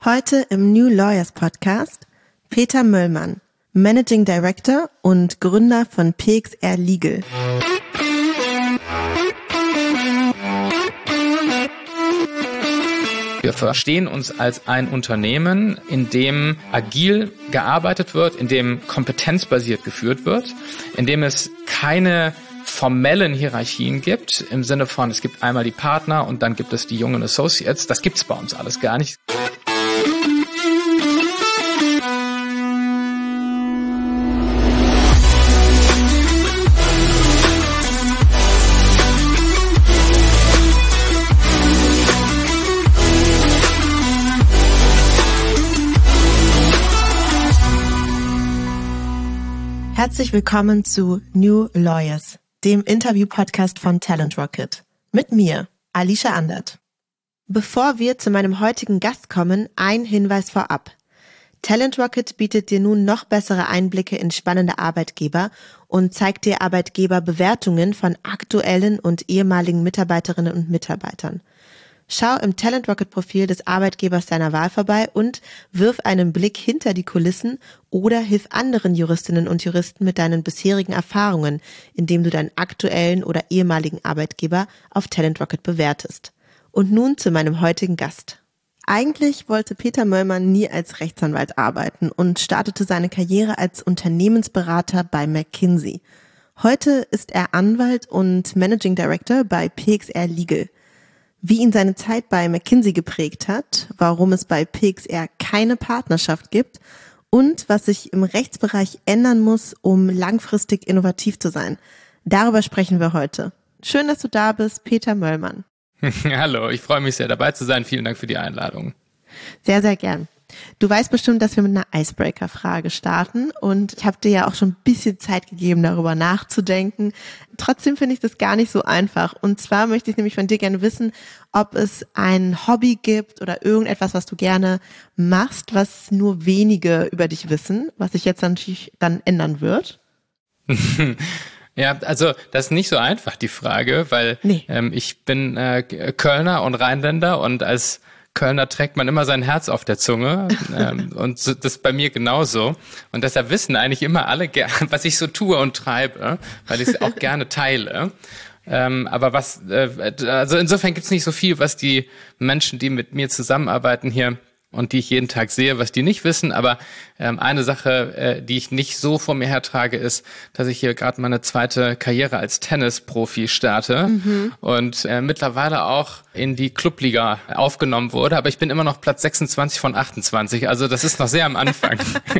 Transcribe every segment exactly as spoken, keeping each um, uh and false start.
Heute im New Lawyers Podcast Peter Möllmann, Managing Director und Gründer von P X R Legal. Wir verstehen uns als ein Unternehmen, in dem agil gearbeitet wird, in dem kompetenzbasiert geführt wird, in dem es keine formellen Hierarchien gibt, im Sinne von, es gibt einmal die Partner und dann gibt es die jungen Associates. Das gibt's bei uns alles gar nicht. Herzlich willkommen zu New Lawyers, dem Interview-Podcast von Talent Rocket. Mit mir, Alicia Andert. Bevor wir zu meinem heutigen Gast kommen, ein Hinweis vorab. Talent Rocket bietet dir nun noch bessere Einblicke in spannende Arbeitgeber und zeigt dir Arbeitgeberbewertungen von aktuellen und ehemaligen Mitarbeiterinnen und Mitarbeitern. Schau im Talent Rocket Profil des Arbeitgebers deiner Wahl vorbei und wirf einen Blick hinter die Kulissen oder hilf anderen Juristinnen und Juristen mit deinen bisherigen Erfahrungen, indem du deinen aktuellen oder ehemaligen Arbeitgeber auf Talent Rocket bewertest. Und nun zu meinem heutigen Gast. Eigentlich wollte Peter Möllmann nie als Rechtsanwalt arbeiten und startete seine Karriere als Unternehmensberater bei McKinsey. Heute ist er Anwalt und Managing Director bei P X R Legal. Wie ihn seine Zeit bei McKinsey geprägt hat, warum es bei P X R keine Partnerschaft gibt und was sich im Rechtsbereich ändern muss, um langfristig innovativ zu sein. Darüber sprechen wir heute. Schön, dass du da bist, Peter Möllmann. Hallo, ich freue mich sehr, dabei zu sein. Vielen Dank für die Einladung. Sehr, sehr gern. Du weißt bestimmt, dass wir mit einer Icebreaker-Frage starten und ich habe dir ja auch schon ein bisschen Zeit gegeben, darüber nachzudenken. Trotzdem finde ich das gar nicht so einfach. Und zwar möchte ich nämlich von dir gerne wissen, ob es ein Hobby gibt oder irgendetwas, was du gerne machst, was nur wenige über dich wissen, was sich jetzt natürlich dann ändern wird. Ja, also das ist nicht so einfach, die Frage, weil nee. ähm, ich bin äh, Kölner und Rheinländer und als Kölner trägt man immer sein Herz auf der Zunge ähm, und so, das ist bei mir genauso. Und deshalb wissen eigentlich immer alle, was ich so tue und treibe, weil ich es auch gerne teile. Ähm, aber was, äh, also insofern gibt's nicht so viel, was die Menschen, die mit mir zusammenarbeiten hier und die ich jeden Tag sehe, was die nicht wissen. Aber ähm, eine Sache, äh, die ich nicht so vor mir hertrage, ist, dass ich hier gerade meine zweite Karriere als Tennisprofi starte mhm. und äh, mittlerweile auch in die Clubliga aufgenommen wurde. Aber ich bin immer noch Platz sechsundzwanzig von achtundzwanzig. Also das ist noch sehr am Anfang.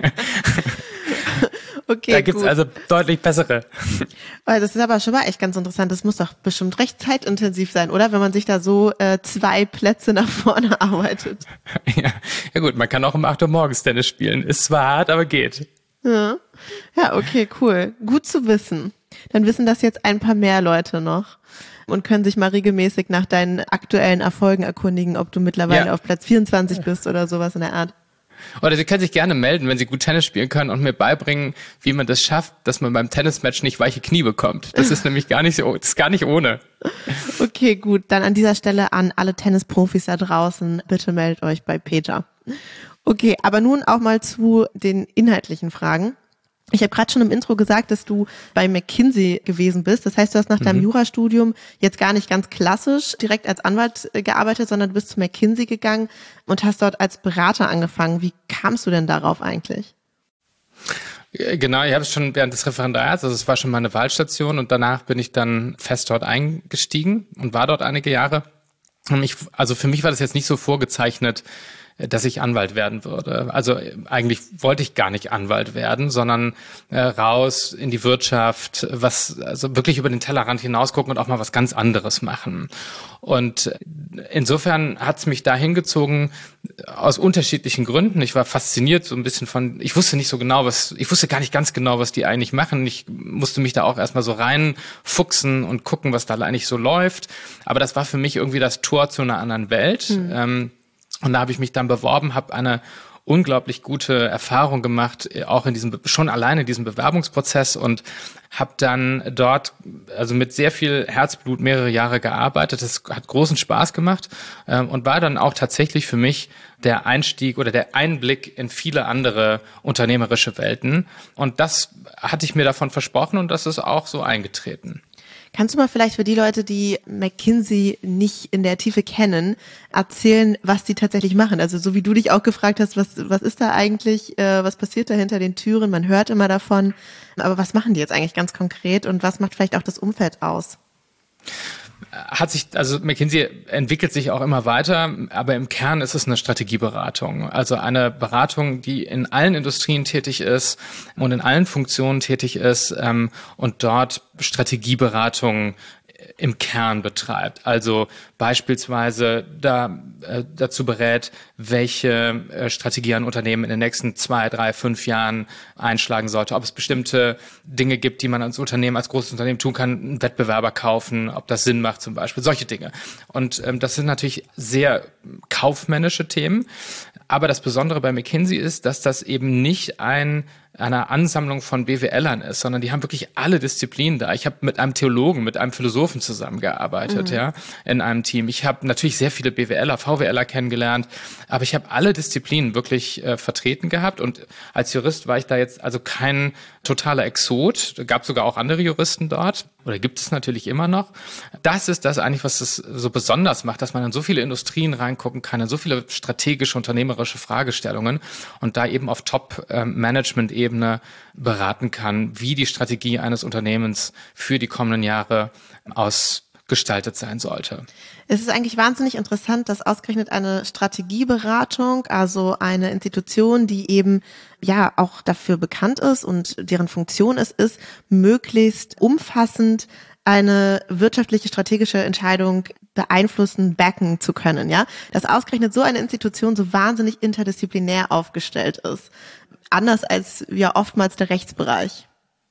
Okay, da gibt's gut. also deutlich bessere. Das ist aber schon mal echt ganz interessant. Das muss doch bestimmt recht zeitintensiv sein, oder? Wenn man sich da so äh, zwei Plätze nach vorne arbeitet. Ja. Ja gut, man kann auch um acht Uhr morgens Tennis spielen. Ist zwar hart, aber geht. Ja. Ja, okay, cool. Gut zu wissen. Dann wissen das jetzt ein paar mehr Leute noch und können sich mal regelmäßig nach deinen aktuellen Erfolgen erkundigen, ob du mittlerweile ja. auf Platz vierundzwanzig bist oder sowas in der Art. Oder Sie können sich gerne melden, wenn Sie gut Tennis spielen können und mir beibringen, wie man das schafft, dass man beim Tennismatch nicht weiche Knie bekommt. Das ist nämlich gar nicht so, das ist gar nicht ohne. Okay, gut. Dann an dieser Stelle an alle Tennisprofis da draußen, bitte meldet euch bei Peter. Okay, aber nun auch mal zu den inhaltlichen Fragen. Ich habe gerade schon im Intro gesagt, dass du bei McKinsey gewesen bist. Das heißt, du hast nach deinem mhm. Jurastudium jetzt gar nicht ganz klassisch direkt als Anwalt gearbeitet, sondern du bist zu McKinsey gegangen und hast dort als Berater angefangen. Wie kamst du denn darauf eigentlich? Genau, ich habe es schon während des Referendariats, also es war schon meine Wahlstation und danach bin ich dann fest dort eingestiegen und war dort einige Jahre. Und ich, also für mich war das jetzt nicht so vorgezeichnet, dass ich Anwalt werden würde. Also eigentlich wollte ich gar nicht Anwalt werden, sondern äh, raus in die Wirtschaft, was also wirklich über den Tellerrand hinausgucken und auch mal was ganz anderes machen. Und insofern hat's mich da hingezogen aus unterschiedlichen Gründen. Ich war fasziniert so ein bisschen von, ich wusste nicht so genau, was, ich wusste gar nicht ganz genau, was die eigentlich machen. Ich musste mich da auch erstmal so reinfuchsen und gucken, was da eigentlich so läuft. Aber das war für mich irgendwie das Tor zu einer anderen Welt. Mhm. Ähm, Und da habe ich mich dann beworben, habe eine unglaublich gute Erfahrung gemacht, auch in diesem, schon alleine in diesem Bewerbungsprozess, und habe dann dort also mit sehr viel Herzblut mehrere Jahre gearbeitet. Das hat großen Spaß gemacht ähm, und war dann auch tatsächlich für mich der Einstieg oder der Einblick in viele andere unternehmerische Welten. Und das hatte ich mir davon versprochen und das ist auch so eingetreten. Kannst du mal vielleicht für die Leute, die McKinsey nicht in der Tiefe kennen, erzählen, was die tatsächlich machen? Also so wie du dich auch gefragt hast, was was ist da eigentlich, äh, was passiert da hinter den Türen? Man hört immer davon, aber was machen die jetzt eigentlich ganz konkret und was macht vielleicht auch das Umfeld aus? Hat sich, also McKinsey entwickelt sich auch immer weiter, aber im Kern ist es eine Strategieberatung. Also eine Beratung, die in allen Industrien tätig ist und in allen Funktionen tätig ist ähm, und dort Strategieberatung im Kern betreibt. Also beispielsweise da äh, dazu berät, welche äh, Strategie ein Unternehmen in den nächsten zwei, drei, fünf Jahren einschlagen sollte. Ob es bestimmte Dinge gibt, die man als Unternehmen, als großes Unternehmen tun kann, einen Wettbewerber kaufen, ob das Sinn macht zum Beispiel, solche Dinge. Und ähm, das sind natürlich sehr kaufmännische Themen. Aber das Besondere bei McKinsey ist, dass das eben nicht ein einer Ansammlung von B W Lern ist, sondern die haben wirklich alle Disziplinen da. Ich habe mit einem Theologen, mit einem Philosophen zusammengearbeitet, mhm. ja, in einem Team. Ich habe natürlich sehr viele B W Ler, V W Ler kennengelernt, aber ich habe alle Disziplinen wirklich äh, vertreten gehabt und als Jurist war ich da jetzt also kein totaler Exot. Es gab sogar auch andere Juristen dort. Oder gibt es natürlich immer noch. Das ist das eigentlich, was es so besonders macht, dass man in so viele Industrien reingucken kann, in so viele strategische, unternehmerische Fragestellungen und da eben auf Top-Management-Ebene beraten kann, wie die Strategie eines Unternehmens für die kommenden Jahre ausgestaltet sein sollte. Es ist eigentlich wahnsinnig interessant, dass ausgerechnet eine Strategieberatung, also eine Institution, die eben ja auch dafür bekannt ist und deren Funktion es ist, möglichst umfassend eine wirtschaftliche, strategische Entscheidung beeinflussen, backen zu können, ja, dass ausgerechnet so eine Institution so wahnsinnig interdisziplinär aufgestellt ist. Anders als ja oftmals der Rechtsbereich.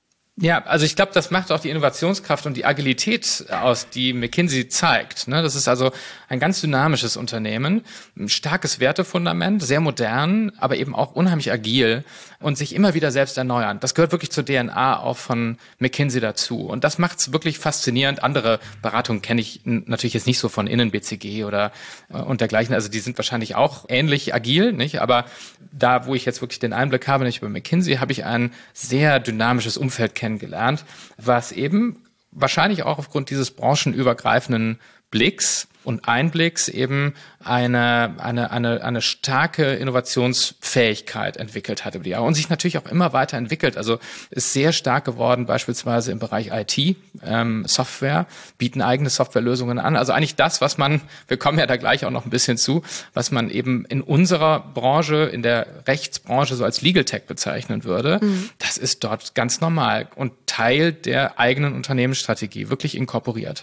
Ja, also ich glaube, das macht auch die Innovationskraft und die Agilität aus, die McKinsey zeigt. Das ist also ein ganz dynamisches Unternehmen, ein starkes Wertefundament, sehr modern, aber eben auch unheimlich agil und sich immer wieder selbst erneuern. Das gehört wirklich zur D N A auch von McKinsey dazu. Und das macht es wirklich faszinierend. Andere Beratungen kenne ich natürlich jetzt nicht so von Innen B C G oder und dergleichen. Also die sind wahrscheinlich auch ähnlich agil, nicht? Aber da, wo ich jetzt wirklich den Einblick habe, nicht über McKinsey, habe ich ein sehr dynamisches Umfeld kennengelernt, was eben wahrscheinlich auch aufgrund dieses branchenübergreifenden Blicks und Einblicks eben eine, eine, eine, eine starke Innovationsfähigkeit entwickelt hat über die Jahre und sich natürlich auch immer weiter entwickelt. Also ist sehr stark geworden, beispielsweise im Bereich I T, ähm, Software, bieten eigene Softwarelösungen an. Also eigentlich das, was man, wir kommen ja da gleich auch noch ein bisschen zu, was man eben in unserer Branche, in der Rechtsbranche so als Legal Tech bezeichnen würde, mhm. das ist dort ganz normal und Teil der eigenen Unternehmensstrategie, wirklich inkorporiert.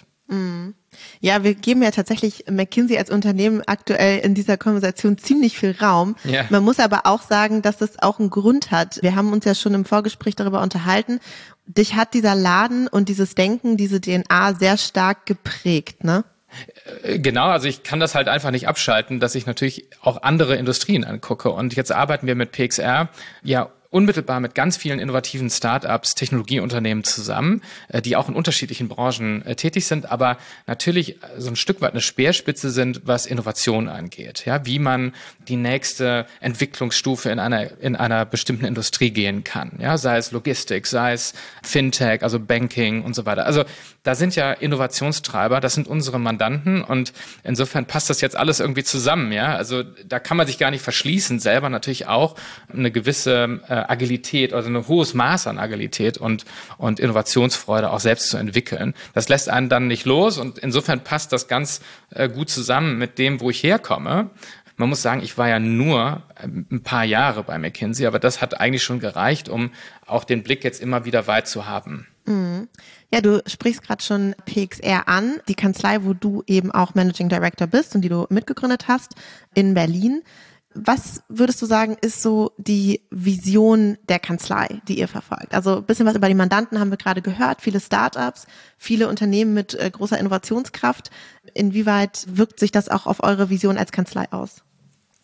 Ja, wir geben ja tatsächlich McKinsey als Unternehmen aktuell in dieser Konversation ziemlich viel Raum. Ja. Man muss aber auch sagen, dass das auch einen Grund hat. Wir haben uns ja schon im Vorgespräch darüber unterhalten. Dich hat dieser Laden und dieses Denken, diese D N A sehr stark geprägt, ne? Genau, also ich kann das halt einfach nicht abschalten, dass ich natürlich auch andere Industrien angucke. Und jetzt arbeiten wir mit P X R ja unmittelbar mit ganz vielen innovativen Start-ups, Technologieunternehmen zusammen, die auch in unterschiedlichen Branchen tätig sind, aber natürlich so ein Stück weit eine Speerspitze sind, was Innovation angeht. Ja, wie man die nächste Entwicklungsstufe in einer in einer bestimmten Industrie gehen kann. Ja, sei es Logistik, sei es Fintech, also Banking und so weiter. Also da sind ja Innovationstreiber, das sind unsere Mandanten und insofern passt das jetzt alles irgendwie zusammen. Ja, also da kann man sich gar nicht verschließen, selber natürlich auch eine gewisse äh, Agilität, also ein hohes Maß an Agilität und, und Innovationsfreude auch selbst zu entwickeln. Das lässt einen dann nicht los und insofern passt das ganz äh, gut zusammen mit dem, wo ich herkomme. Man muss sagen, ich war ja nur ein paar Jahre bei McKinsey, aber das hat eigentlich schon gereicht, um auch den Blick jetzt immer wieder weit zu haben. Mhm. Ja, du sprichst gerade schon P X R an, die Kanzlei, wo du eben auch Managing Director bist und die du mitgegründet hast in Berlin. Was würdest du sagen, ist so die Vision der Kanzlei, die ihr verfolgt? Also ein bisschen was über die Mandanten haben wir gerade gehört, viele Startups, viele Unternehmen mit äh, großer Innovationskraft. Inwieweit wirkt sich das auch auf eure Vision als Kanzlei aus?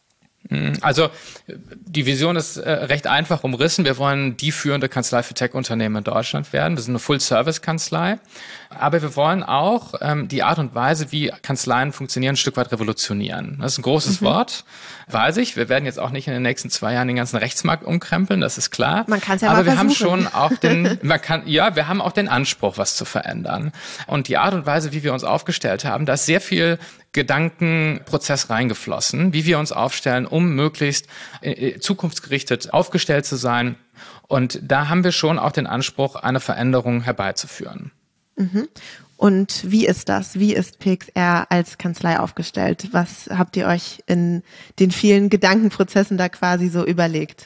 Also die Vision ist äh, recht einfach umrissen. Wir wollen die führende Kanzlei für Tech-Unternehmen in Deutschland werden. Wir sind eine Full-Service-Kanzlei. Aber wir wollen auch ähm, die Art und Weise, wie Kanzleien funktionieren, ein Stück weit revolutionieren. Das ist ein großes mhm. Wort, weiß ich. Wir werden jetzt auch nicht in den nächsten zwei Jahren den ganzen Rechtsmarkt umkrempeln, das ist klar. Man kann es ja Aber mal wir versuchen. haben schon auch den, man kann, ja, wir haben auch den Anspruch, was zu verändern. Und die Art und Weise, wie wir uns aufgestellt haben, da ist sehr viel Gedankenprozess reingeflossen, wie wir uns aufstellen, um möglichst äh, zukunftsgerichtet aufgestellt zu sein. Und da haben wir schon auch den Anspruch, eine Veränderung herbeizuführen. Mhm. Und wie ist das? Wie ist P X R als Kanzlei aufgestellt? Was habt ihr euch in den vielen Gedankenprozessen da quasi so überlegt?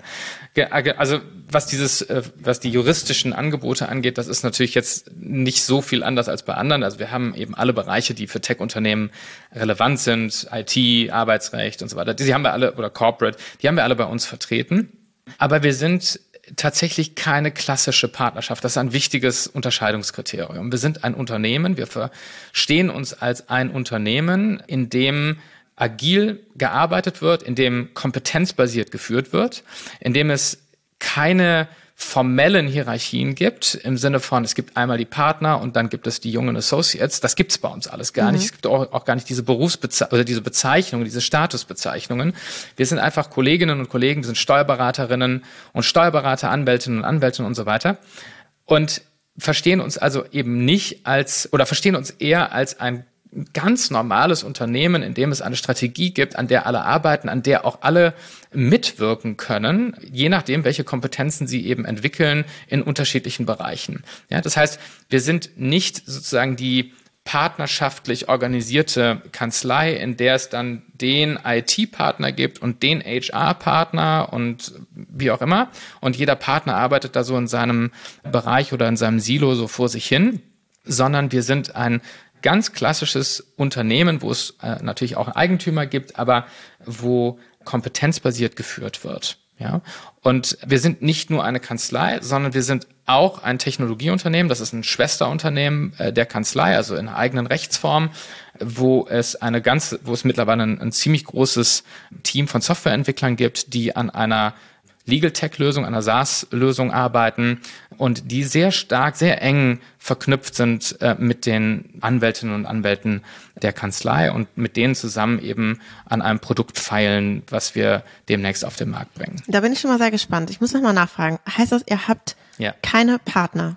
Also was dieses, was die juristischen Angebote angeht, das ist natürlich jetzt nicht so viel anders als bei anderen. Also wir haben eben alle Bereiche, die für Tech-Unternehmen relevant sind, I T, Arbeitsrecht und so weiter. Die haben wir alle, oder Corporate, die haben wir alle bei uns vertreten. Aber wir sind tatsächlich keine klassische Partnerschaft. Das ist ein wichtiges Unterscheidungskriterium. Wir sind ein Unternehmen, wir verstehen uns als ein Unternehmen, in dem agil gearbeitet wird, in dem kompetenzbasiert geführt wird, in dem es keine formellen Hierarchien gibt, im Sinne von, es gibt einmal die Partner und dann gibt es die jungen Associates. Das gibt's bei uns alles gar mhm. nicht. Es gibt auch, auch gar nicht diese Berufsbezeichnungen oder diese Bezeichnungen, diese Statusbezeichnungen. Wir sind einfach Kolleginnen und Kollegen, wir sind Steuerberaterinnen und Steuerberater, Anwältinnen und Anwälte und so weiter. Und verstehen uns also eben nicht als, oder verstehen uns eher als ein ganz normales Unternehmen, in dem es eine Strategie gibt, an der alle arbeiten, an der auch alle mitwirken können, je nachdem, welche Kompetenzen sie eben entwickeln in unterschiedlichen Bereichen. Ja, das heißt, wir sind nicht sozusagen die partnerschaftlich organisierte Kanzlei, in der es dann den I T-Partner gibt und den H R-Partner und wie auch immer. Und jeder Partner arbeitet da so in seinem Bereich oder in seinem Silo so vor sich hin, sondern wir sind ein ganz klassisches Unternehmen, wo es äh, natürlich auch Eigentümer gibt, aber wo kompetenzbasiert geführt wird. Ja? Und wir sind nicht nur eine Kanzlei, sondern wir sind auch ein Technologieunternehmen. Das ist ein Schwesterunternehmen äh, der Kanzlei, also in einer eigenen Rechtsform, wo es eine ganze, wo es mittlerweile ein, ein ziemlich großes Team von Softwareentwicklern gibt, die an einer Legal-Tech-Lösung, einer SaaS-Lösung arbeiten und die sehr stark, sehr eng verknüpft sind äh, mit den Anwältinnen und Anwälten der Kanzlei und mit denen zusammen eben an einem Produkt feilen, was wir demnächst auf den Markt bringen. Da bin ich schon mal sehr gespannt. Ich muss noch mal nachfragen. Heißt das, ihr habt ja. keine Partner?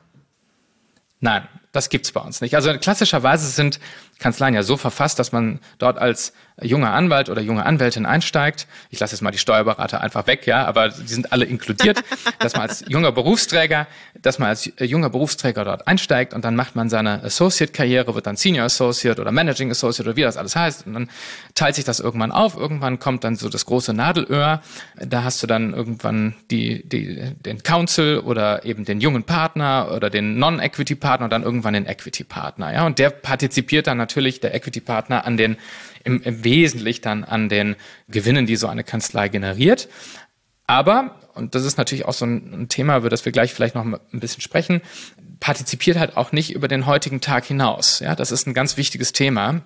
Nein, das gibt's bei uns nicht. Also klassischerweise sind Kanzleien ja so verfasst, dass man dort als junger Anwalt oder junge Anwältin einsteigt. Ich lasse jetzt mal die Steuerberater einfach weg, ja, aber die sind alle inkludiert, dass man als junger Berufsträger, dass man als junger Berufsträger dort einsteigt und dann macht man seine Associate-Karriere, wird dann Senior Associate oder Managing Associate oder wie das alles heißt und dann teilt sich das irgendwann auf. Irgendwann kommt dann so das große Nadelöhr. Da hast du dann irgendwann die, die, den Counsel oder eben den jungen Partner oder den Non-Equity-Partner und dann irgendwann den Equity-Partner, ja, und der partizipiert dann natürlich, der Equity-Partner, an den Im, im Wesentlichen dann an den Gewinnen, die so eine Kanzlei generiert. Aber, und das ist natürlich auch so ein, ein Thema, über das wir gleich vielleicht noch ein bisschen sprechen, partizipiert halt auch nicht über den heutigen Tag hinaus. Ja, das ist ein ganz wichtiges Thema.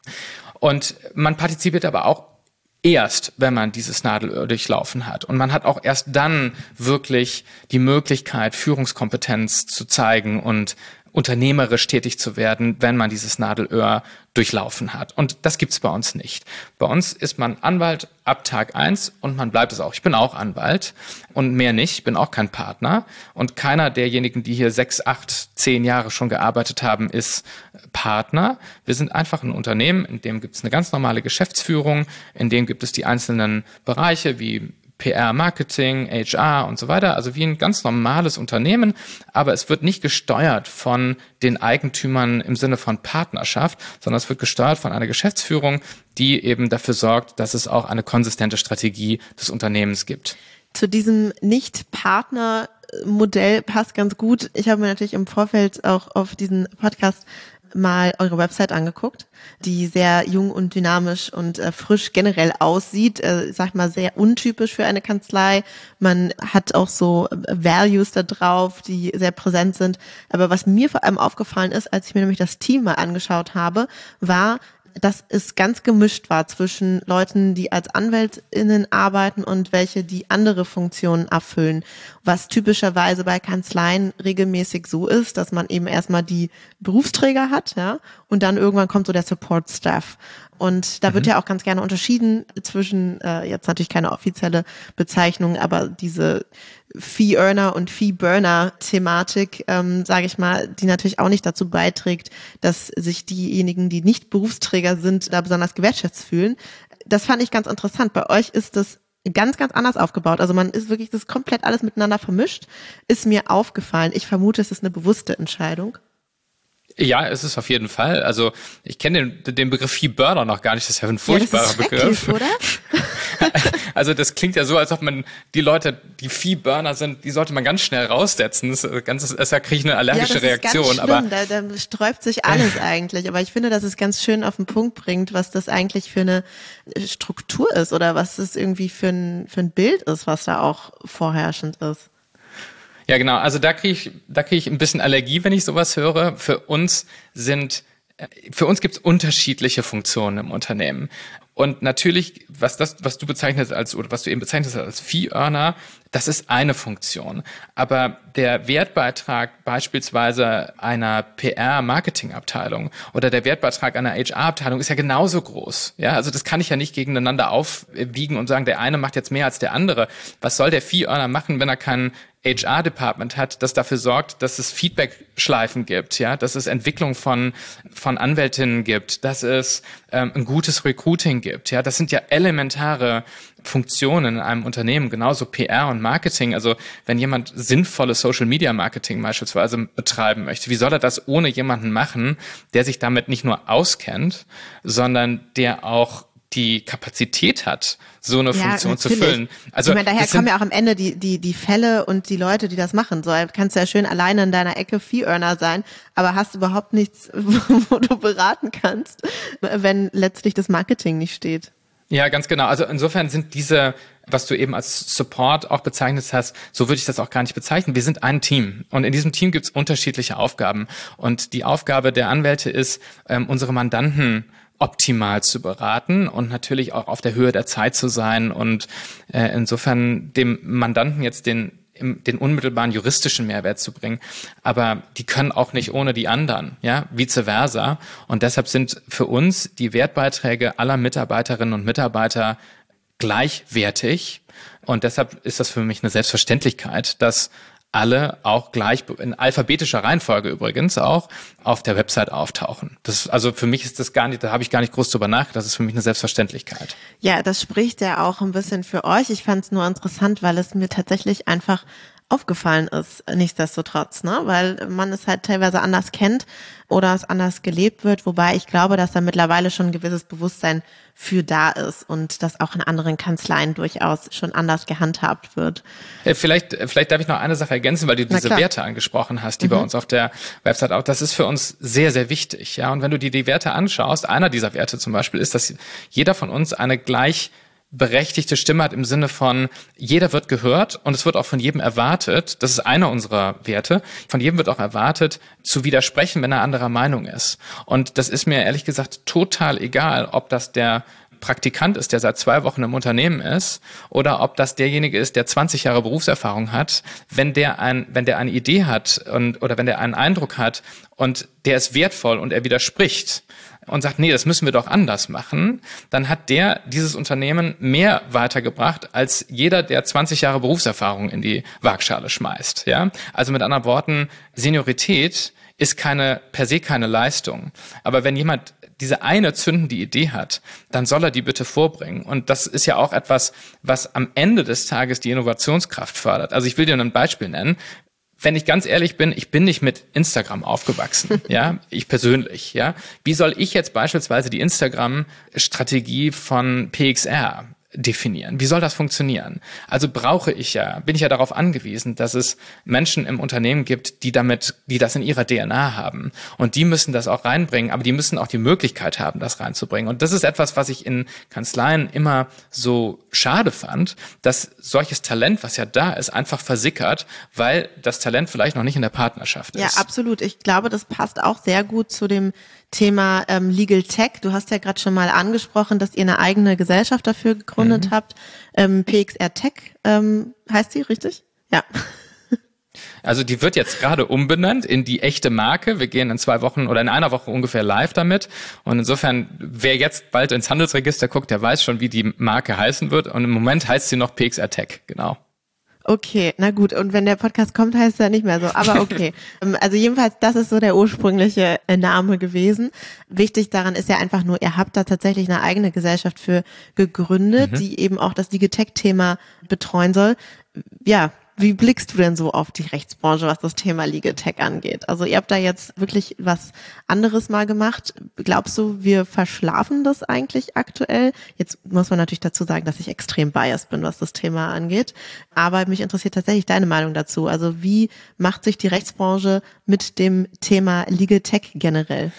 Und man partizipiert aber auch erst, wenn man dieses Nadelöhr durchlaufen hat. Und man hat auch erst dann wirklich die Möglichkeit, Führungskompetenz zu zeigen und unternehmerisch tätig zu werden, wenn man dieses Nadelöhr durchlaufen hat. Und das gibt's bei uns nicht. Bei uns ist man Anwalt ab Tag eins und man bleibt es auch. Ich bin auch Anwalt und mehr nicht. Ich bin auch kein Partner. Und keiner derjenigen, die hier sechs, acht, zehn Jahre schon gearbeitet haben, ist Partner. Wir sind einfach ein Unternehmen, in dem gibt's eine ganz normale Geschäftsführung, in dem gibt es die einzelnen Bereiche wie P R, Marketing, H R und so weiter, also wie ein ganz normales Unternehmen, aber es wird nicht gesteuert von den Eigentümern im Sinne von Partnerschaft, sondern es wird gesteuert von einer Geschäftsführung, die eben dafür sorgt, dass es auch eine konsistente Strategie des Unternehmens gibt. Zu diesem Nicht-Partner-Modell passt ganz gut. Ich habe mir natürlich im Vorfeld auch auf diesen Podcast mal eure Website angeguckt, die sehr jung und dynamisch und äh, frisch generell aussieht, äh, sag mal sehr untypisch für eine Kanzlei. Man hat auch so äh, Values da drauf, die sehr präsent sind. Aber was mir vor allem aufgefallen ist, als ich mir nämlich das Team mal angeschaut habe, war, dass es ganz gemischt war zwischen Leuten, die als AnwältInnen arbeiten und welche, die andere Funktionen erfüllen. Was typischerweise bei Kanzleien regelmäßig so ist, dass man eben erstmal die Berufsträger hat, ja, und dann irgendwann kommt so der Support-Staff. Und da wird mhm. ja auch ganz gerne unterschieden zwischen, äh, jetzt natürlich keine offizielle Bezeichnung, aber diese Fee-Earner und Fee-Burner-Thematik, ähm, sage ich mal, die natürlich auch nicht dazu beiträgt, dass sich diejenigen, die nicht Berufsträger sind, da besonders gewertschätzt fühlen. Das fand ich ganz interessant. Bei euch ist das ganz, ganz anders aufgebaut. Also man ist wirklich das komplett alles miteinander vermischt. Ist mir aufgefallen. Ich vermute, es ist eine bewusste Entscheidung. Ja, es ist auf jeden Fall. Also ich kenne den, den Begriff Fee-Burner noch gar nicht. Das ist ja ein furchtbarer ja, das ist Begriff. Oder? Also das klingt ja so, als ob man die Leute, die Fee-Burner sind, die sollte man ganz schnell raussetzen. Das ist ganz, da kriege ich eine allergische ja, das Reaktion. Ist ganz aber schlimm. Da, da sträubt sich alles eigentlich. Aber ich finde, dass es ganz schön auf den Punkt bringt, was das eigentlich für eine Struktur ist oder was es irgendwie für ein, für ein Bild ist, was da auch vorherrschend ist. Ja, genau. Also da kriege ich, da kriege ich ein bisschen Allergie, wenn ich sowas höre. Für uns sind, für uns gibt es unterschiedliche Funktionen im Unternehmen. Und natürlich, was das, was du bezeichnest als, oder was du eben bezeichnest als Fee-Earner, das ist eine Funktion. Aber der Wertbeitrag beispielsweise einer P R-Marketing-Abteilung oder der Wertbeitrag einer H R-Abteilung ist ja genauso groß. Ja, also das kann ich ja nicht gegeneinander aufwiegen und sagen, der eine macht jetzt mehr als der andere. Was soll der Fee-Earner machen, wenn er keinen H R-Department hat, das dafür sorgt, dass es Feedback-Schleifen gibt, ja, dass es Entwicklung von von Anwältinnen gibt, dass es ähm, ein gutes Recruiting gibt, ja, das sind ja elementare Funktionen in einem Unternehmen, genauso P R und Marketing. Also wenn jemand sinnvolles Social-Media-Marketing beispielsweise betreiben möchte, wie soll er das ohne jemanden machen, der sich damit nicht nur auskennt, sondern der auch die Kapazität hat, so eine ja, Funktion natürlich. zu füllen. Also ich meine, daher kommen ja auch am Ende die die die Fälle und die Leute, die das machen. So kannst du ja schön alleine in deiner Ecke Fee-Earner sein, aber hast überhaupt nichts, wo du beraten kannst, wenn letztlich das Marketing nicht steht. Ja, ganz genau. Also insofern sind diese, was du eben als Support auch bezeichnet hast, so würde ich das auch gar nicht bezeichnen. Wir sind ein Team und in diesem Team gibt es unterschiedliche Aufgaben. Und die Aufgabe der Anwälte ist, ähm, unsere Mandanten optimal zu beraten und natürlich auch auf der Höhe der Zeit zu sein und äh, insofern dem Mandanten jetzt den den unmittelbaren juristischen Mehrwert zu bringen. Aber die können auch nicht ohne die anderen, ja, vice versa. Und deshalb sind für uns die Wertbeiträge aller Mitarbeiterinnen und Mitarbeiter gleichwertig. Und deshalb ist das für mich eine Selbstverständlichkeit, dass alle auch gleich in alphabetischer Reihenfolge übrigens auch auf der Website auftauchen. Das, also für mich ist das gar nicht, da habe ich gar nicht groß drüber nachgedacht, das ist für mich eine Selbstverständlichkeit. Ja, das spricht ja auch ein bisschen für euch. Ich fand es nur interessant, weil es mir tatsächlich einfach aufgefallen ist, nichtsdestotrotz, ne? Weil man es halt teilweise anders kennt oder es anders gelebt wird, wobei ich glaube, dass da mittlerweile schon ein gewisses Bewusstsein für da ist und das auch in anderen Kanzleien durchaus schon anders gehandhabt wird. Vielleicht, vielleicht darf ich noch eine Sache ergänzen, weil du diese Werte angesprochen hast, die mhm. bei uns auf der Website auch, das ist für uns sehr, sehr wichtig, ja. Und wenn du dir die Werte anschaust, einer dieser Werte zum Beispiel ist, dass jeder von uns eine gleich berechtigte Stimme hat im Sinne von, jeder wird gehört und es wird auch von jedem erwartet, das ist einer unserer Werte, von jedem wird auch erwartet, zu widersprechen, wenn er anderer Meinung ist. Und das ist mir ehrlich gesagt total egal, ob das der Praktikant ist, der seit zwei Wochen im Unternehmen ist, oder ob das derjenige ist, der zwanzig Jahre Berufserfahrung hat. Wenn der ein, wenn der eine Idee hat und oder wenn der einen Eindruck hat und der ist wertvoll und er widerspricht und sagt, nee, das müssen wir doch anders machen, dann hat der dieses Unternehmen mehr weitergebracht als jeder, der zwanzig Jahre Berufserfahrung in die Waagschale schmeißt. Ja, also mit anderen Worten, Seniorität ist keine per se keine Leistung. Aber wenn jemand diese eine zündende Idee hat, dann soll er die bitte vorbringen. Und das ist ja auch etwas, was am Ende des Tages die Innovationskraft fördert. Also ich will dir ein Beispiel nennen. Wenn ich ganz ehrlich bin, ich bin nicht mit Instagram aufgewachsen, ja, ich persönlich, ja. Wie soll ich jetzt beispielsweise die Instagram-Strategie von P X R definieren? Wie soll das funktionieren? Also brauche ich ja, bin ich ja darauf angewiesen, dass es Menschen im Unternehmen gibt, die damit, die das in ihrer D N A haben. Und die müssen das auch reinbringen, aber die müssen auch die Möglichkeit haben, das reinzubringen. Und das ist etwas, was ich in Kanzleien immer so schade fand, dass solches Talent, was ja da ist, einfach versickert, weil das Talent vielleicht noch nicht in der Partnerschaft ist. Ja, absolut. Ich glaube, das passt auch sehr gut zu dem Thema ähm, Legal Tech. Du hast ja gerade schon mal angesprochen, dass ihr eine eigene Gesellschaft dafür gegründet mhm. habt. Ähm, P X R Tech ähm, heißt die, richtig? Ja. Also die wird jetzt gerade umbenannt in die echte Marke. Wir gehen in zwei Wochen oder in einer Woche ungefähr live damit. Und insofern, wer jetzt bald ins Handelsregister guckt, der weiß schon, wie die Marke heißen wird. Und im Moment heißt sie noch P X R Tech, genau. Okay, na gut. Und wenn der Podcast kommt, heißt er nicht mehr so. Aber okay. Also jedenfalls, das ist so der ursprüngliche Name gewesen. Wichtig daran ist ja einfach nur, ihr habt da tatsächlich eine eigene Gesellschaft für gegründet, mhm. die eben auch das Legal Tech-Thema betreuen soll. Ja, wie blickst du denn so auf die Rechtsbranche, was das Thema Legal Tech angeht? Also ihr habt da jetzt wirklich was anderes mal gemacht. Glaubst du, wir verschlafen das eigentlich aktuell? Jetzt muss man natürlich dazu sagen, dass ich extrem biased bin, was das Thema angeht. Aber mich interessiert tatsächlich deine Meinung dazu. Also wie macht sich die Rechtsbranche mit dem Thema Legal Tech generell?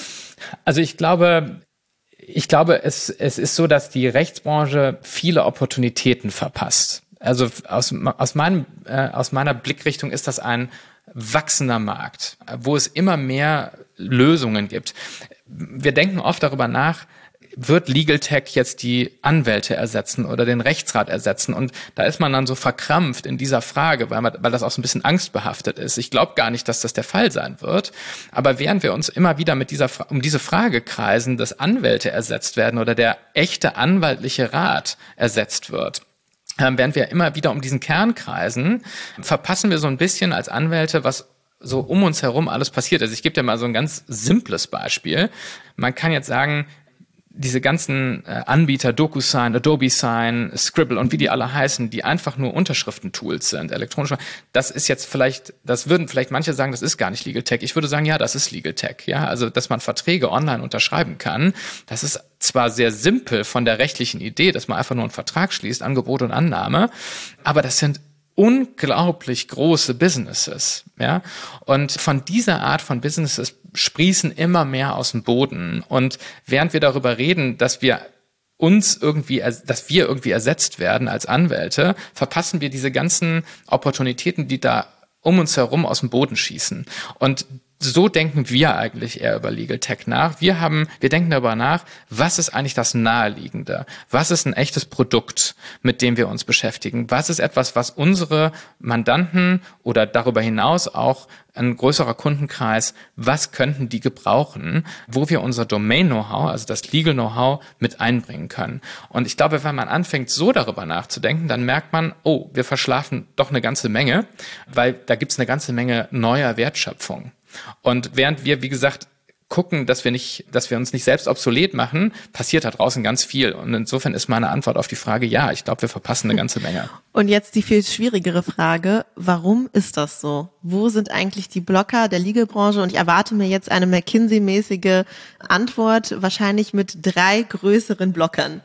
Also ich glaube, ich glaube, es, es ist so, dass die Rechtsbranche viele Opportunitäten verpasst. Also aus, aus, meinem, äh, aus meiner Blickrichtung ist das ein wachsender Markt, wo es immer mehr Lösungen gibt. Wir denken oft darüber nach, wird Legal Tech jetzt die Anwälte ersetzen oder den Rechtsrat ersetzen? Und da ist man dann so verkrampft in dieser Frage, weil, man, weil das auch so ein bisschen angstbehaftet ist. Ich glaube gar nicht, dass das der Fall sein wird. Aber während wir uns immer wieder mit dieser um diese Frage kreisen, dass Anwälte ersetzt werden oder der echte anwaltliche Rat ersetzt wird, während wir immer wieder um diesen Kern kreisen, verpassen wir so ein bisschen als Anwälte, was so um uns herum alles passiert. Also ich gebe dir mal so ein ganz simples Beispiel. Man kann jetzt sagen, diese ganzen äh, Anbieter, DocuSign, Adobe Sign, Scribble und wie die alle heißen, die einfach nur Unterschriftentools sind, elektronisch, das ist jetzt vielleicht, das würden vielleicht manche sagen, das ist gar nicht Legal Tech. Ich würde sagen, ja, das ist Legal Tech. Ja, also, dass man Verträge online unterschreiben kann, das ist zwar sehr simpel von der rechtlichen Idee, dass man einfach nur einen Vertrag schließt, Angebot und Annahme, aber das sind unglaublich große Businesses, ja. Und von dieser Art von Businesses sprießen immer mehr aus dem Boden. Und während wir darüber reden, dass wir uns irgendwie, dass wir irgendwie ersetzt werden als Anwälte, verpassen wir diese ganzen Opportunitäten, die da um uns herum aus dem Boden schießen. Und so denken wir eigentlich eher über Legal Tech nach. Wir haben, wir denken darüber nach, was ist eigentlich das Naheliegende? Was ist ein echtes Produkt, mit dem wir uns beschäftigen? Was ist etwas, was unsere Mandanten oder darüber hinaus auch ein größerer Kundenkreis, was könnten die gebrauchen, wo wir unser Domain-Know-how, also das Legal-Know-how mit einbringen können? Und ich glaube, wenn man anfängt, so darüber nachzudenken, dann merkt man, oh, wir verschlafen doch eine ganze Menge, weil da gibt's eine ganze Menge neuer Wertschöpfung. Und während wir, wie gesagt, gucken, dass wir nicht, dass wir uns nicht selbst obsolet machen, passiert da draußen ganz viel. Und insofern ist meine Antwort auf die Frage, ja, ich glaube, wir verpassen eine ganze Menge. Und jetzt die viel schwierigere Frage, warum ist das so? Wo sind eigentlich die Blocker der Legalbranche? Und ich erwarte mir jetzt eine McKinsey-mäßige Antwort, wahrscheinlich mit drei größeren Blockern.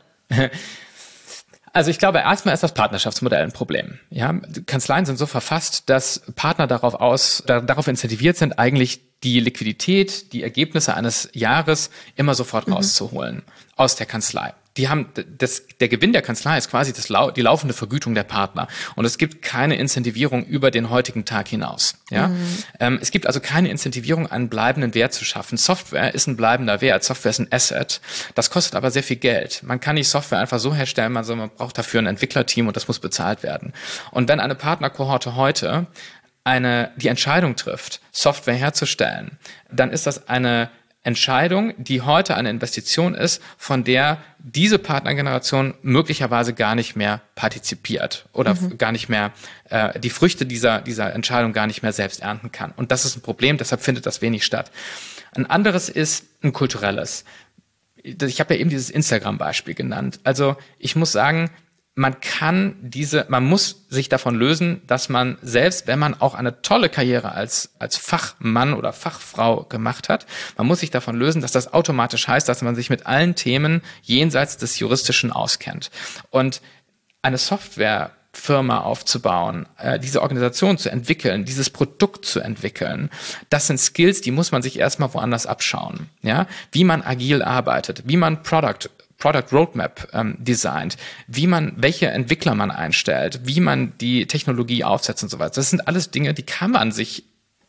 Also ich glaube, erstmal ist das Partnerschaftsmodell ein Problem. Ja, Kanzleien sind so verfasst, dass Partner darauf aus, da, darauf incentiviert sind, eigentlich die Liquidität, die Ergebnisse eines Jahres immer sofort mhm. rauszuholen aus der Kanzlei. Die haben das, der Gewinn der Kanzlei ist quasi das, die laufende Vergütung der Partner. Und es gibt keine Incentivierung über den heutigen Tag hinaus. Ja? Mhm. Ähm, es gibt also keine Incentivierung, einen bleibenden Wert zu schaffen. Software ist ein bleibender Wert. Software ist ein Asset. Das kostet aber sehr viel Geld. Man kann nicht Software einfach so herstellen, also man braucht dafür ein Entwicklerteam und das muss bezahlt werden. Und wenn eine Partnerkohorte heute eine, die Entscheidung trifft, Software herzustellen, dann ist das eine Entscheidung, die heute eine Investition ist, von der diese Partnergeneration möglicherweise gar nicht mehr partizipiert oder mhm. gar nicht mehr äh, die Früchte dieser dieser Entscheidung gar nicht mehr selbst ernten kann. Und das ist ein Problem, deshalb findet das wenig statt. Ein anderes ist ein kulturelles. Ich habe ja eben dieses Instagram-Beispiel genannt. Also ich muss sagen, man kann diese, man muss sich davon lösen, dass man selbst, wenn man auch eine tolle Karriere als als Fachmann oder Fachfrau gemacht hat, man muss sich davon lösen, dass das automatisch heißt, dass man sich mit allen Themen jenseits des Juristischen auskennt. Und eine Softwarefirma aufzubauen, äh, diese Organisation zu entwickeln, dieses Produkt zu entwickeln, das sind Skills, die muss man sich erstmal woanders abschauen. Ja, wie man agil arbeitet, wie man Product Product Roadmap ähm, designt, wie man, welche Entwickler man einstellt, wie man die Technologie aufsetzt und so weiter. Das sind alles Dinge, die kann man sich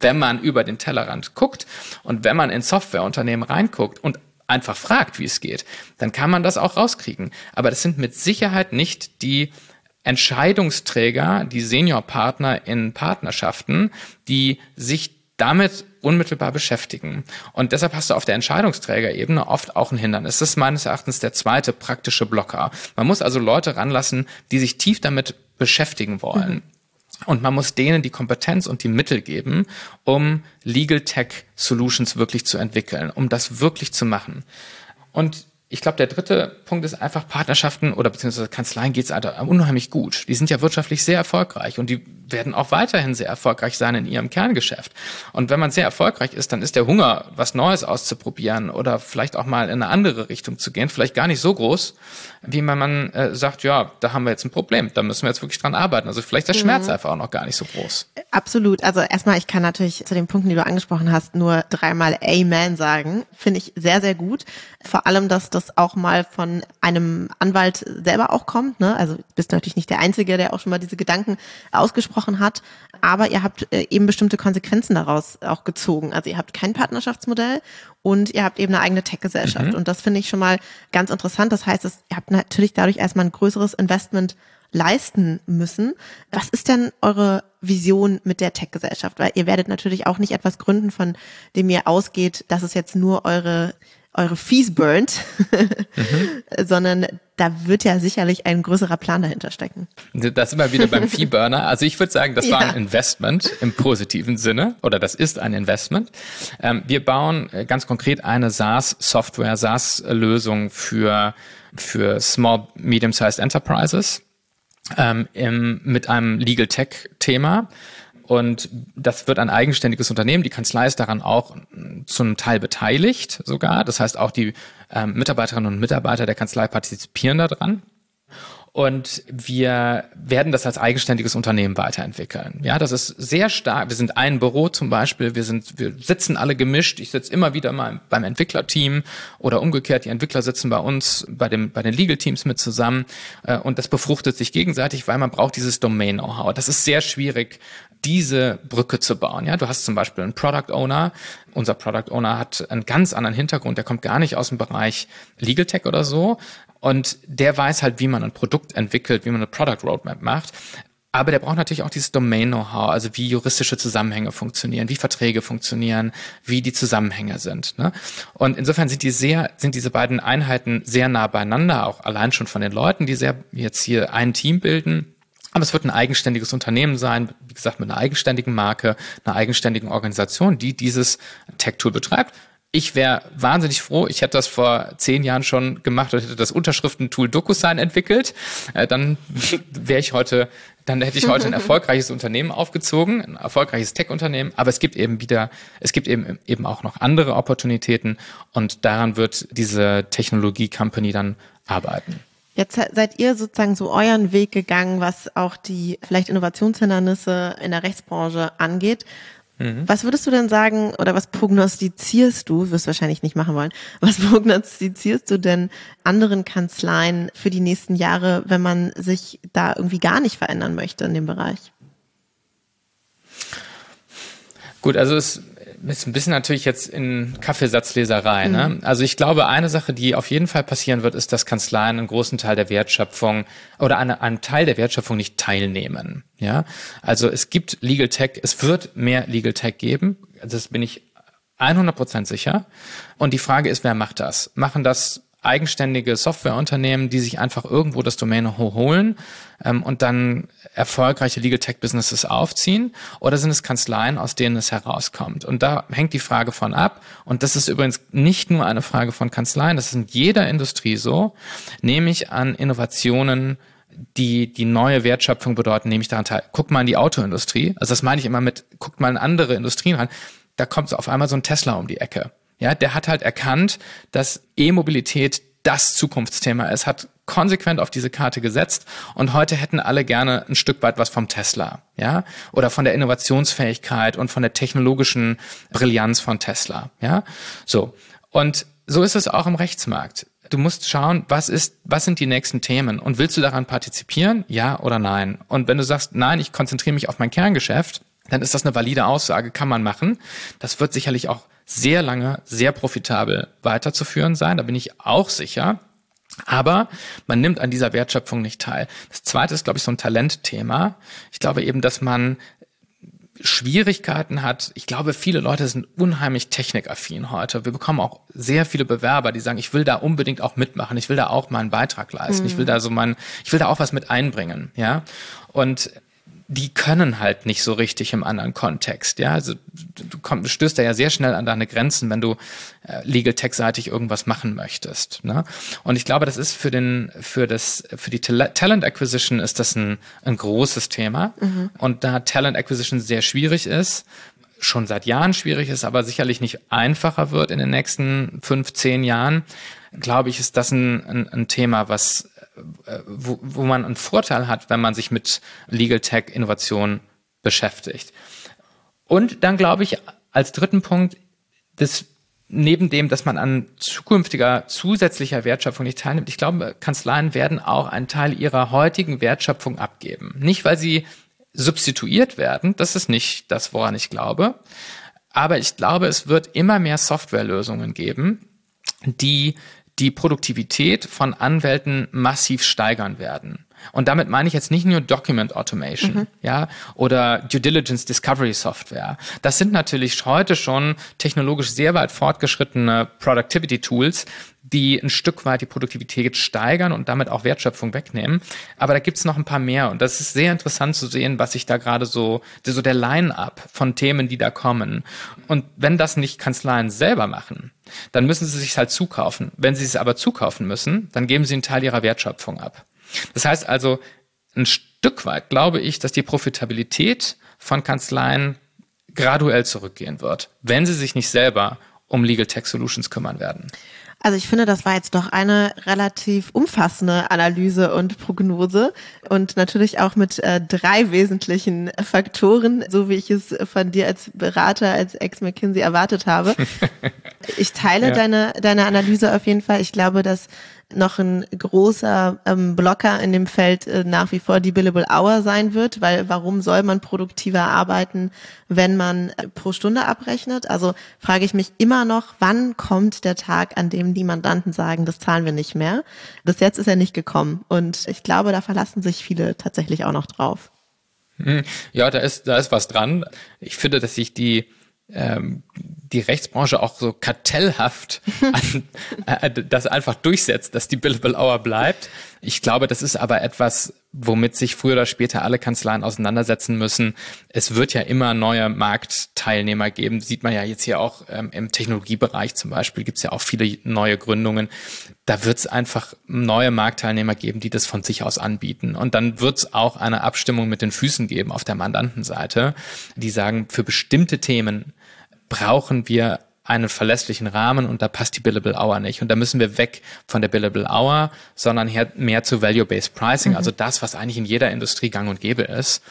wenn man über den Tellerrand guckt und wenn man in Softwareunternehmen reinguckt und einfach fragt, wie es geht, dann kann man das auch rauskriegen. Aber das sind mit Sicherheit nicht die Entscheidungsträger, die Seniorpartner in Partnerschaften, die sich damit unmittelbar beschäftigen. Und deshalb hast du auf der Entscheidungsträgerebene oft auch ein Hindernis. Das ist meines Erachtens der zweite praktische Blocker. Man muss also Leute ranlassen, die sich tief damit beschäftigen wollen. Mhm. Und man muss denen die Kompetenz und die Mittel geben, um Legal Tech Solutions wirklich zu entwickeln, um das wirklich zu machen. Und ich glaube, der dritte Punkt ist einfach Partnerschaften oder beziehungsweise Kanzleien geht es einfach unheimlich gut. Die sind ja wirtschaftlich sehr erfolgreich und die werden auch weiterhin sehr erfolgreich sein in ihrem Kerngeschäft. Und wenn man sehr erfolgreich ist, dann ist der Hunger, was Neues auszuprobieren oder vielleicht auch mal in eine andere Richtung zu gehen, vielleicht gar nicht so groß, wie wenn man äh, sagt, ja, da haben wir jetzt ein Problem, da müssen wir jetzt wirklich dran arbeiten. Also vielleicht ist der Schmerz mhm. einfach auch noch gar nicht so groß. Absolut. Also erstmal, ich kann natürlich zu den Punkten, die du angesprochen hast, nur dreimal Amen sagen. Finde ich sehr, sehr gut. Vor allem, dass das auch mal von einem Anwalt selber auch kommt. Ne? Also du bist natürlich nicht der Einzige, der auch schon mal diese Gedanken ausgesprochen hat, aber ihr habt äh, eben bestimmte Konsequenzen daraus auch gezogen. Also ihr habt kein Partnerschaftsmodell und ihr habt eben eine eigene Tech-Gesellschaft. Mhm. Und das finde ich schon mal ganz interessant. Das heißt, dass ihr habt natürlich dadurch erstmal ein größeres Investment leisten müssen. Was ist denn eure Vision mit der Tech-Gesellschaft? Weil ihr werdet natürlich auch nicht etwas gründen, von dem ihr ausgeht, dass es jetzt nur eure eure Fees burnt, mhm. sondern da wird ja sicherlich ein größerer Plan dahinter stecken. Das sind wir wieder beim Fee-Burner. Also ich würde sagen, das ja. war ein Investment im positiven Sinne oder das ist ein Investment. Ähm, wir bauen ganz konkret eine SaaS-Software, SaaS-Lösung für, für Small, Medium-Sized Enterprises ähm, im, mit einem Legal Tech-Thema. Und das wird ein eigenständiges Unternehmen. Die Kanzlei ist daran auch zum Teil beteiligt sogar. Das heißt, auch die ähm, Mitarbeiterinnen und Mitarbeiter der Kanzlei partizipieren daran. Und wir werden das als eigenständiges Unternehmen weiterentwickeln. Ja, das ist sehr stark. Wir sind ein Büro zum Beispiel. Wir sind, wir sitzen alle gemischt. Ich sitze immer wieder mal beim Entwicklerteam oder umgekehrt. Die Entwickler sitzen bei uns, bei dem, bei den Legal Teams mit zusammen. Und das befruchtet sich gegenseitig, weil man braucht dieses Domain-Know-how. Das ist sehr schwierig, diese Brücke zu bauen. Ja, du hast zum Beispiel einen Product Owner. Unser Product Owner hat einen ganz anderen Hintergrund. Der kommt gar nicht aus dem Bereich Legal Tech oder so. Und der weiß halt, wie man ein Produkt entwickelt, wie man eine Product Roadmap macht. Aber der braucht natürlich auch dieses Domain-Know-how, also wie juristische Zusammenhänge funktionieren, wie Verträge funktionieren, wie die Zusammenhänge sind. Ne? Und insofern sind die sehr, sind diese beiden Einheiten sehr nah beieinander, auch allein schon von den Leuten, die sehr jetzt hier ein Team bilden. Aber es wird ein eigenständiges Unternehmen sein, wie gesagt, mit einer eigenständigen Marke, einer eigenständigen Organisation, die dieses Tech-Tool betreibt. Ich wäre wahnsinnig froh, ich hätte das vor zehn Jahren schon gemacht und hätte das Unterschriftentool DocuSign entwickelt. Äh, dann wäre ich heute, dann hätte ich heute ein erfolgreiches Unternehmen aufgezogen, ein erfolgreiches Tech-Unternehmen. Aber es gibt eben wieder, es gibt eben eben auch noch andere Opportunitäten und daran wird diese Technologie-Company dann arbeiten. Jetzt seid ihr sozusagen so euren Weg gegangen, was auch die vielleicht Innovationshindernisse in der Rechtsbranche angeht. Mhm. Was würdest du denn sagen oder was prognostizierst du, wirst du wahrscheinlich nicht machen wollen, was prognostizierst du denn anderen Kanzleien für die nächsten Jahre, wenn man sich da irgendwie gar nicht verändern möchte in dem Bereich? Gut, also es ist ein bisschen natürlich jetzt in Kaffeesatzleserei. Mhm. Ne? Also ich glaube, eine Sache, die auf jeden Fall passieren wird, ist, dass Kanzleien einen großen Teil der Wertschöpfung oder an einem Teil der Wertschöpfung nicht teilnehmen. Ja, also es gibt Legal Tech, es wird mehr Legal Tech geben. Das bin ich hundert Prozent sicher. Und die Frage ist, wer macht das? Machen das eigenständige Softwareunternehmen, die sich einfach irgendwo das Domain-Know-how holen ähm, und dann erfolgreiche Legal Tech Businesses aufziehen? Oder sind es Kanzleien, aus denen es herauskommt? Und da hängt die Frage von ab. Und das ist übrigens nicht nur eine Frage von Kanzleien, das ist in jeder Industrie so, nämlich an Innovationen, die die neue Wertschöpfung bedeuten, nämlich daran teil. Guck mal in die Autoindustrie. Also das meine ich immer mit, guckt mal in andere Industrien rein. Da kommt so auf einmal so ein Tesla um die Ecke. Ja, der hat halt erkannt, dass E-Mobilität das Zukunftsthema ist, hat konsequent auf diese Karte gesetzt und heute hätten alle gerne ein Stück weit was vom Tesla, ja, oder von der Innovationsfähigkeit und von der technologischen Brillanz von Tesla, ja, so. Und so ist es auch im Rechtsmarkt. Du musst schauen, was ist, was sind die nächsten Themen und willst du daran partizipieren? Ja oder nein? Und wenn du sagst, nein, ich konzentriere mich auf mein Kerngeschäft, dann ist das eine valide Aussage, kann man machen. Das wird sicherlich auch sehr lange, sehr profitabel weiterzuführen sein, da bin ich auch sicher. Aber man nimmt an dieser Wertschöpfung nicht teil. Das zweite ist, glaube ich, so ein Talentthema. Ich glaube eben, dass man Schwierigkeiten hat. Ich glaube, viele Leute sind unheimlich technikaffin heute. Wir bekommen auch sehr viele Bewerber, die sagen, ich will da unbedingt auch mitmachen. Ich will da auch mal einen Beitrag leisten. Mhm. Ich will da so mein, ich will da auch was mit einbringen, ja. Und die können halt nicht so richtig im anderen Kontext, ja. Also du komm, stößt da ja sehr schnell an deine Grenzen, wenn du äh, Legal Tech-seitig irgendwas machen möchtest, ne? Und ich glaube, das ist für den, für das, für die Talent Acquisition ist das ein, ein großes Thema. Mhm. Und da Talent Acquisition sehr schwierig ist, schon seit Jahren schwierig ist, aber sicherlich nicht einfacher wird in den nächsten fünf, zehn Jahren, glaube ich, ist das ein, ein, ein Thema, was Wo, wo man einen Vorteil hat, wenn man sich mit Legal Tech Innovation beschäftigt. Und dann glaube ich, als dritten Punkt, dass neben dem, dass man an zukünftiger zusätzlicher Wertschöpfung nicht teilnimmt, ich glaube, Kanzleien werden auch einen Teil ihrer heutigen Wertschöpfung abgeben. Nicht, weil sie substituiert werden, das ist nicht das, woran ich glaube, aber ich glaube, es wird immer mehr Softwarelösungen geben, die die Produktivität von Anwälten massiv steigern werden. Und damit meine ich jetzt nicht nur Document Automation, mhm. ja, oder Due Diligence Discovery Software. Das sind natürlich heute schon technologisch sehr weit fortgeschrittene Productivity Tools, die ein Stück weit die Produktivität steigern und damit auch Wertschöpfung wegnehmen. Aber da gibt's noch ein paar mehr. Und das ist sehr interessant zu sehen, was sich da gerade so, so der Line-up von Themen, die da kommen. Und wenn das nicht Kanzleien selber machen, dann müssen sie sich halt zukaufen. Wenn sie es aber zukaufen müssen, dann geben sie einen Teil ihrer Wertschöpfung ab. Das heißt also, ein Stück weit glaube ich, dass die Profitabilität von Kanzleien graduell zurückgehen wird, wenn sie sich nicht selber um Legal Tech Solutions kümmern werden. Also ich finde, das war jetzt doch eine relativ umfassende Analyse und Prognose und natürlich auch mit äh, drei wesentlichen Faktoren, so wie ich es von dir als Berater, als Ex-McKinsey erwartet habe. Ich teile ja. deine deine Analyse auf jeden Fall. Ich glaube, dass noch ein großer ähm, Blocker in dem Feld äh, nach wie vor die Billable Hour sein wird, weil warum soll man produktiver arbeiten, wenn man äh, pro Stunde abrechnet? Also frage ich mich immer noch, wann kommt der Tag, an dem die Mandanten sagen, das zahlen wir nicht mehr? Bis jetzt ist er nicht gekommen und ich glaube, da verlassen sich viele tatsächlich auch noch drauf. Ja, da ist, da ist was dran. Ich finde, dass sich die ähm, die Rechtsbranche auch so kartellhaft an, äh, das einfach durchsetzt, dass die Billable Hour bleibt. Ich glaube, das ist aber etwas, womit sich früher oder später alle Kanzleien auseinandersetzen müssen. Es wird ja immer neue Marktteilnehmer geben. Sieht man ja jetzt hier auch ähm, im Technologiebereich zum Beispiel, gibt es ja auch viele neue Gründungen. Da wird es einfach neue Marktteilnehmer geben, die das von sich aus anbieten. Und dann wird es auch eine Abstimmung mit den Füßen geben auf der Mandantenseite, die sagen, für bestimmte Themen brauchen wir einen verlässlichen Rahmen und da passt die Billable Hour nicht. Und da müssen wir weg von der Billable Hour, sondern mehr zu Value-Based Pricing, mhm. also das, was eigentlich in jeder Industrie gang und gäbe ist.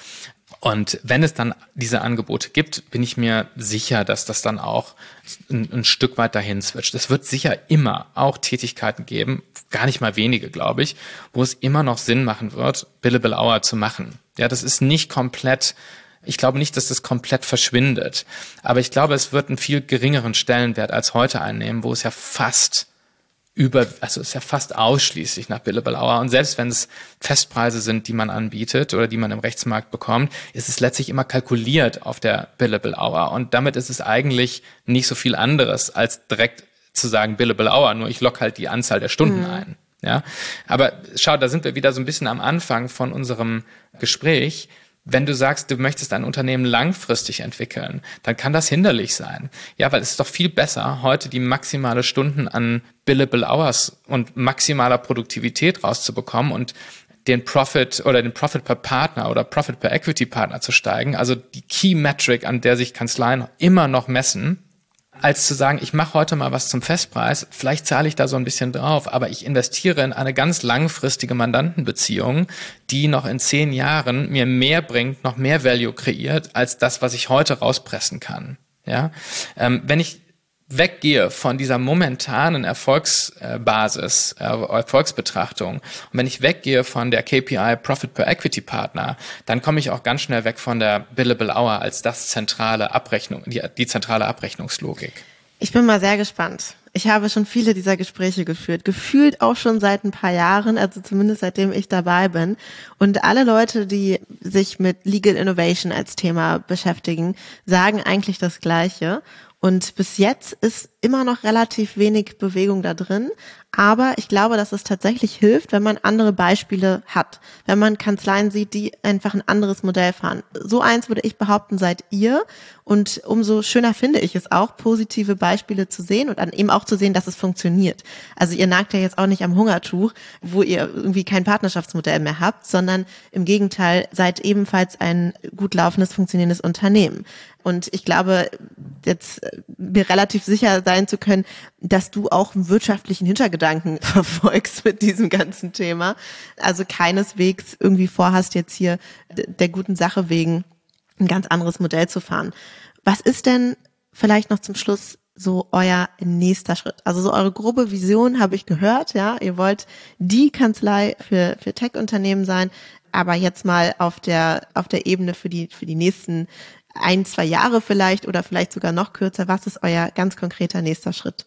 Und wenn es dann diese Angebote gibt, bin ich mir sicher, dass das dann auch ein, ein Stück weit dahin switcht. Es wird sicher immer auch Tätigkeiten geben, gar nicht mal wenige, glaube ich, wo es immer noch Sinn machen wird, Billable Hour zu machen. Ja, das ist nicht komplett. Ich glaube nicht, dass das komplett verschwindet. Aber ich glaube, es wird einen viel geringeren Stellenwert als heute einnehmen, wo es ja fast über, also es ist ja fast ausschließlich nach Billable Hour. Und selbst wenn es Festpreise sind, die man anbietet oder die man im Rechtsmarkt bekommt, ist es letztlich immer kalkuliert auf der Billable Hour. Und damit ist es eigentlich nicht so viel anderes, als direkt zu sagen Billable Hour, nur ich lock halt die Anzahl der Stunden mhm. ein. Ja, aber schau, da sind wir wieder so ein bisschen am Anfang von unserem Gespräch. Wenn du sagst, du möchtest ein Unternehmen langfristig entwickeln, dann kann das hinderlich sein. Ja, weil es ist doch viel besser, heute die maximale Stunden an Billable Hours und maximaler Produktivität rauszubekommen und den Profit oder den Profit per Partner oder Profit per Equity Partner zu steigen, also die Key Metric, an der sich Kanzleien immer noch messen, als zu sagen, ich mache heute mal was zum Festpreis, vielleicht zahle ich da so ein bisschen drauf, aber ich investiere in eine ganz langfristige Mandantenbeziehung, die noch in zehn Jahren mir mehr bringt, noch mehr Value kreiert, als das, was ich heute rauspressen kann. Ja, ähm, wenn ich weggehe von dieser momentanen Erfolgsbasis, äh, Erfolgsbetrachtung und wenn ich weggehe von der K P I Profit per Equity Partner, dann komme ich auch ganz schnell weg von der Billable Hour als das zentrale Abrechnung, die, die zentrale Abrechnungslogik. Ich bin mal sehr gespannt. Ich habe schon viele dieser Gespräche geführt, gefühlt auch schon seit ein paar Jahren, also zumindest seitdem ich dabei bin. Und alle Leute, die sich mit Legal Innovation als Thema beschäftigen, sagen eigentlich das Gleiche. Und bis jetzt ist immer noch relativ wenig Bewegung da drin. Aber ich glaube, dass es tatsächlich hilft, wenn man andere Beispiele hat. Wenn man Kanzleien sieht, die einfach ein anderes Modell fahren. So eins würde ich behaupten, seid ihr. Und umso schöner finde ich es auch, positive Beispiele zu sehen und dann eben auch zu sehen, dass es funktioniert. Also ihr nagt ja jetzt auch nicht am Hungertuch, wo ihr irgendwie kein Partnerschaftsmodell mehr habt, sondern im Gegenteil seid ebenfalls ein gut laufendes, funktionierendes Unternehmen. Und ich glaube, jetzt mir relativ sicher sein zu können, dass du auch einen wirtschaftlichen Hintergedanken verfolgst mit diesem ganzen Thema. Also keineswegs irgendwie vorhast, jetzt hier der guten Sache wegen ein ganz anderes Modell zu fahren. Was ist denn vielleicht noch zum Schluss so euer nächster Schritt? Also so eure grobe Vision habe ich gehört, ja. Ihr wollt die Kanzlei für, für Tech-Unternehmen sein, aber jetzt mal auf der, auf der Ebene für die, für die nächsten ein, zwei Jahre vielleicht oder vielleicht sogar noch kürzer. Was ist euer ganz konkreter nächster Schritt?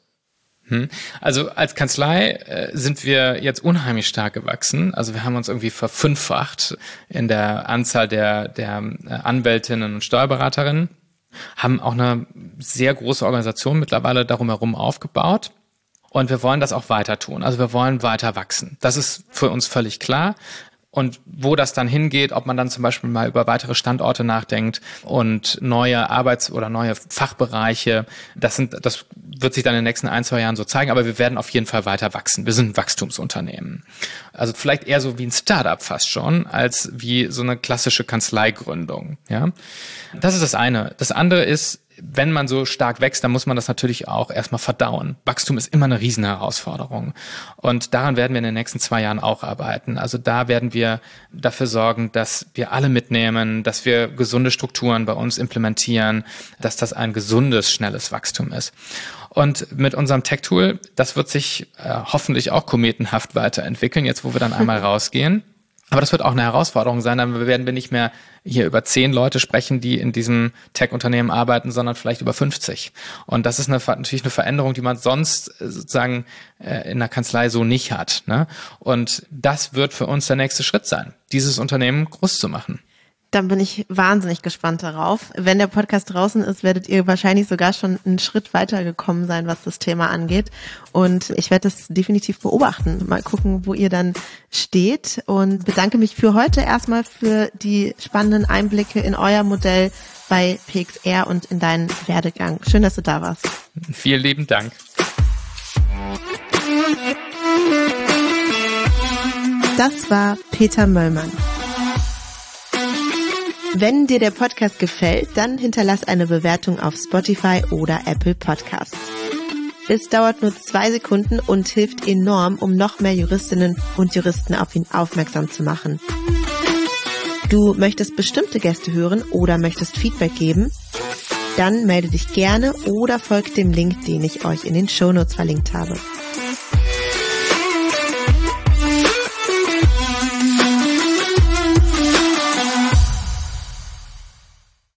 Also als Kanzlei äh, sind wir jetzt unheimlich stark gewachsen. Also wir haben uns irgendwie verfünffacht in der Anzahl der, der Anwältinnen und Steuerberaterinnen, haben auch eine sehr große Organisation mittlerweile darum herum aufgebaut. Und wir wollen das auch weiter tun. Also wir wollen weiter wachsen. Das ist für uns völlig klar. Und wo das dann hingeht, ob man dann zum Beispiel mal über weitere Standorte nachdenkt und neue Arbeits- oder neue Fachbereiche, das sind, das wird sich dann in den nächsten ein, zwei Jahren so zeigen, aber wir werden auf jeden Fall weiter wachsen. Wir sind ein Wachstumsunternehmen. Also vielleicht eher so wie ein Startup fast schon, als wie so eine klassische Kanzleigründung, ja. Das ist das eine. Das andere ist, wenn man so stark wächst, dann muss man das natürlich auch erstmal verdauen. Wachstum ist immer eine Riesenherausforderung. Und daran werden wir in den nächsten zwei Jahren auch arbeiten. Also da werden wir dafür sorgen, dass wir alle mitnehmen, dass wir gesunde Strukturen bei uns implementieren, dass das ein gesundes, schnelles Wachstum ist. Und mit unserem Tech-Tool, das wird sich äh, hoffentlich auch kometenhaft weiterentwickeln, jetzt wo wir dann einmal rausgehen. Aber das wird auch eine Herausforderung sein, dann werden wir nicht mehr hier über zehn Leute sprechen, die in diesem Tech-Unternehmen arbeiten, sondern vielleicht über fünfzig. Und das ist eine, natürlich eine Veränderung, die man sonst sozusagen in der Kanzlei so nicht hat, ne? Und das wird für uns der nächste Schritt sein, dieses Unternehmen groß zu machen. Dann bin ich wahnsinnig gespannt darauf. Wenn der Podcast draußen ist, werdet ihr wahrscheinlich sogar schon einen Schritt weiter gekommen sein, was das Thema angeht. Und ich werde das definitiv beobachten. Mal gucken, wo ihr dann steht. Und bedanke mich für heute erstmal für die spannenden Einblicke in euer Modell bei P X R und in deinen Werdegang. Schön, dass du da warst. Vielen lieben Dank. Das war Peter Möllmann. Wenn dir der Podcast gefällt, dann hinterlass eine Bewertung auf Spotify oder Apple Podcasts. Es dauert nur zwei Sekunden und hilft enorm, um noch mehr Juristinnen und Juristen auf ihn aufmerksam zu machen. Du möchtest bestimmte Gäste hören oder möchtest Feedback geben? Dann melde dich gerne oder folg dem Link, den ich euch in den Shownotes verlinkt habe.